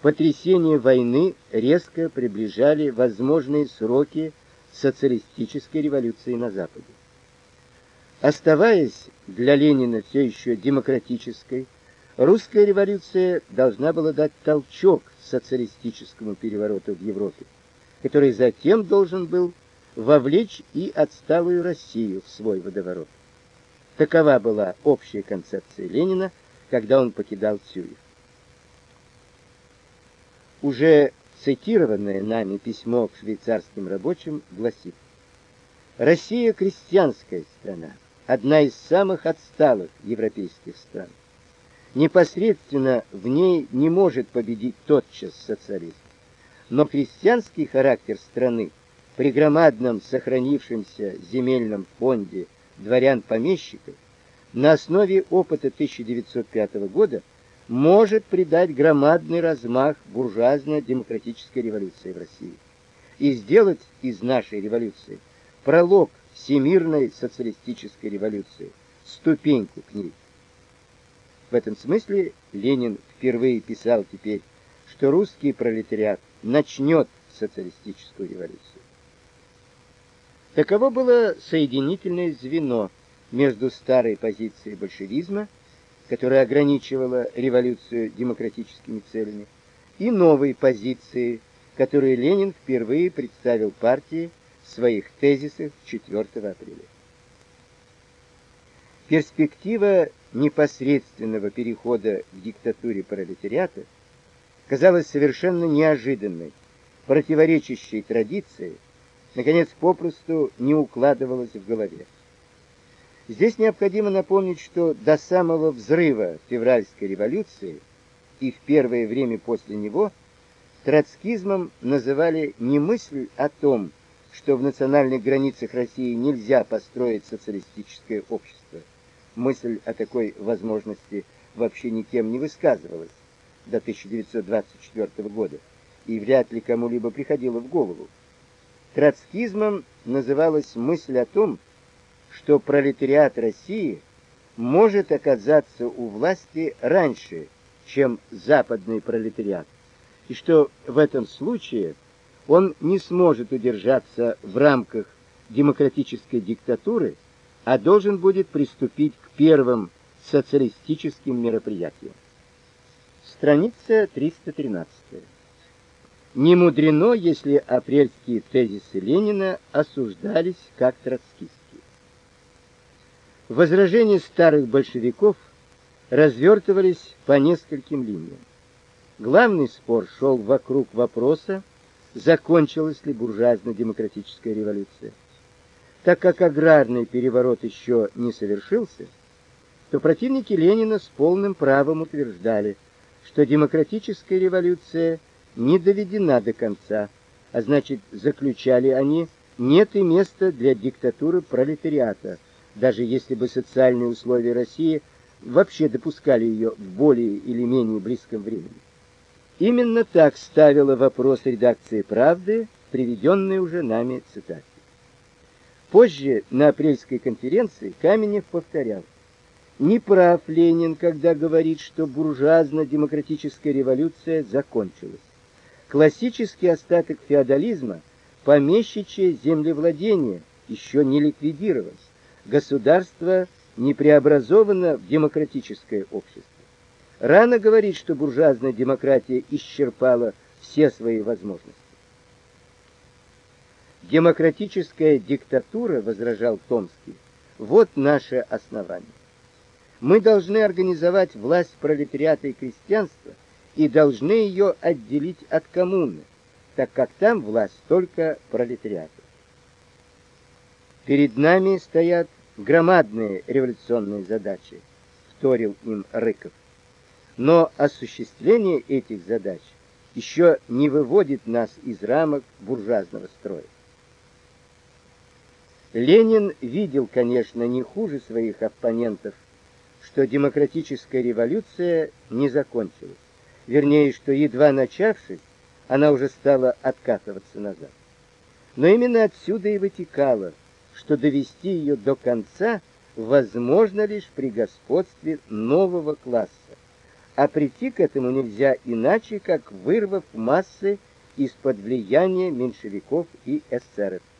потрясения войны резко приближали возможные сроки социалистической революции на Западе. Оставаясь для Ленина все еще демократической, русская революция должна была дать толчок социалистическому перевороту в Европе, который затем должен был вовлечь и отсталую Россию в свой водоворот. Такова была общая концепция Ленина, когда он покидал Цюрих. Уже цитированное нами письмо к швейцарским рабочим гласит: «Россия крестьянская страна, одна из самых отсталых европейских стран. Непосредственно в ней не может победить тотчас социализм. Но крестьянский характер страны при громадном сохранившемся земельном фонде дворян-помещиков на основе опыта 1905 года может придать громадный размах буржуазно-демократической революции в России и сделать из нашей революции пролог всемирной социалистической революции, ступеньку к ней». В этом смысле Ленин впервые писал теперь, что русский пролетариат начнет социалистическую революцию. Таково было соединительное звено между старой позицией большевизма, которая ограничивала революцию демократическими целями, и новой позицией, которую Ленин впервые представил партии в своих тезисах 4 апреля. Перспектива непосредственного перехода к диктатуре пролетариата казалась совершенно неожиданной, противоречащей традиции, наконец, попросту не укладывалась в голове. Здесь необходимо напомнить, что до самого взрыва февральской революции и в первое время после него троцкизмом называли не мысль о том, что в национальных границах России нельзя построить социалистическое общество. Мысль о такой возможности вообще никем не высказывалась до 1924 года и вряд ли кому-либо приходила в голову. Троцкизмом называлась мысль о том, что пролетариат России может оказаться у власти раньше, чем западный пролетариат, и что в этом случае он не сможет удержаться в рамках демократической диктатуры, а должен будет приступить к первым социалистическим мероприятиям. Страница 313. Не мудрено, если апрельские тезисы Ленина осуждались как троцкистские. Возражения старых большевиков развертывались по нескольким линиям. Главный спор шел вокруг вопроса, закончилась ли буржуазно-демократическая революция. Так как аграрный переворот еще не совершился, то противники Ленина с полным правом утверждали, что демократическая революция не доведена до конца, а значит, заключали они, нет и места для диктатуры пролетариата, даже если бы социальные условия России вообще допускали ее в более или менее близком времени. Именно так ставила вопрос редакции «Правды», приведенная уже нами цитаты. Позже на апрельской конференции Каменев повторял: «Не прав Ленин, когда говорит, что буржуазно-демократическая революция закончилась. Классический остаток феодализма, помещичье землевладение, еще не ликвидировалось. Государство не преобразовано в демократическое общество. Рано говорить, что буржуазная демократия исчерпала все свои возможности». Демократическая диктатура, возражал Томский, вот наше основание. Мы должны организовать власть пролетариата и крестьянства и должны ее отделить от коммуны, так как там власть только пролетариата. Перед нами стоят громадные революционные задачи, вторил им Рыков. Но осуществление этих задач еще не выводит нас из рамок буржуазного строя. Ленин видел, конечно, не хуже своих оппонентов, что демократическая революция не закончилась. Вернее, что едва начавшись, она уже стала откатываться назад. Но именно отсюда и вытекало, что довести ее до конца возможно лишь при господстве нового класса, а прийти к этому нельзя иначе, как вырвав массы из-под влияния меньшевиков и эсеров.